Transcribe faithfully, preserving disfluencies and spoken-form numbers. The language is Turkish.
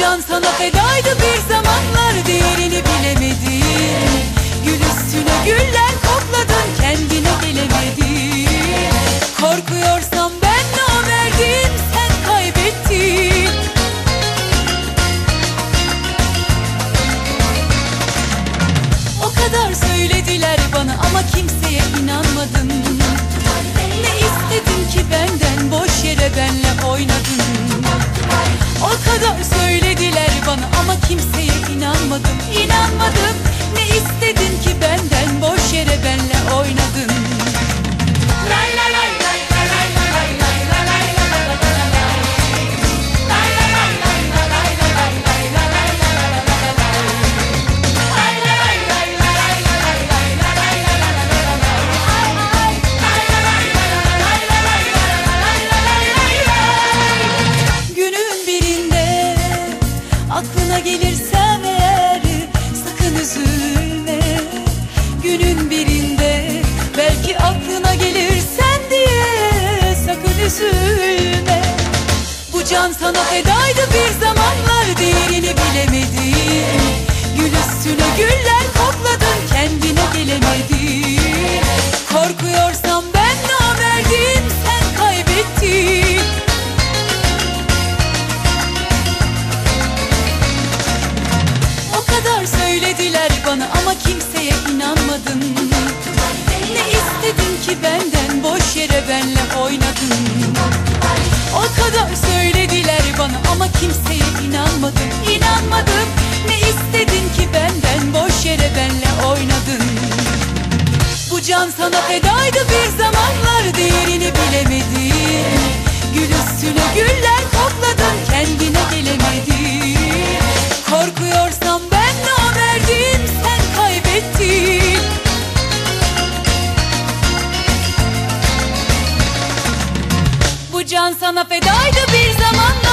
can sana fedaydı bir zamanlar, değerini bilemedin. Gül üstüne güller kokladın, kendine gelemedin. Korkuyorsam ben namerdim, sen kaybettin. O kadar söylediler bana ama kimseye inanmadım. Ne istedin ki benden, boş yere benle oynadın. O kadar söylediler bana ama kimseye inanmadım, inanmadım. Ne istedin ki benden, boş yere benle oynadın. Lay lay lay lay lay lay lay lay lay lay lay. Lay lay lay lay lay lay lay lay lay lay lay. Lay lay lay lay lay lay lay lay lay lay. Günün birinde aklına gelirsem eğer, sakın üzülme. Günün birinde belki aklına gelirsen diye, sakın üzülme. Bu can sana fedaydı bir zamanlar, değerini bilemedin. Gül üstüne güller kokladın, kendine gelemedin. Korkuyorsam ben namerdim, sen kaybettin. O kadar söylediler bana ama kimseye inanmadım. Ne istedin ki benden, boş yere benle oynadın. O kadar söylediler bana ama kimseye inanmadım, inanmadım. Ne istedin ki benden, boş yere benle oynadın. Bu can sana fedaydı bir zamanlar, değerini bilemedin. Gül üstüne güller kokladın, kendine gelemedin. Korkuyorsam ben namerdim, sen kaybettin. Bu can sana fedaydı bir zamanlar.